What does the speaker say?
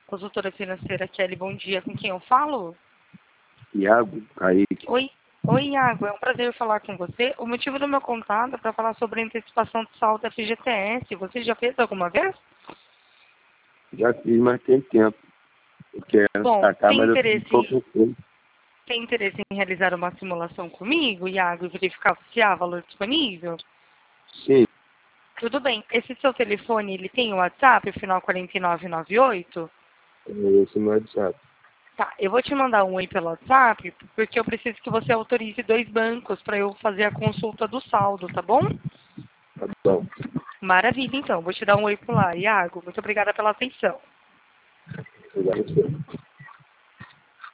Consultora financeira Kelly, bom dia. Com quem eu falo? Iago, Kaique. Oi, Iago. É um prazer falar com você. O motivo do meu contato é para falar sobre a antecipação do saldo FGTS. Você já fez alguma vez? Já fiz, mas tem tempo. Eu quero Bom, sacar, mas eu fiz pouco tempo. tem interesse em realizar uma simulação comigo, Iago, e verificar se há valor disponível? Sim, Tudo bem. Esse seu telefone, ele tem o WhatsApp, final 4998? esse não é de sabe. Tá, eu vou te mandar um oi pelo WhatsApp, porque eu preciso que você autorize 2 bancos para eu fazer a consulta do saldo, tá bom? Tá bom. Maravilha, então. Vou te dar um oi por lá. Iago, muito obrigada pela atenção. Obrigado.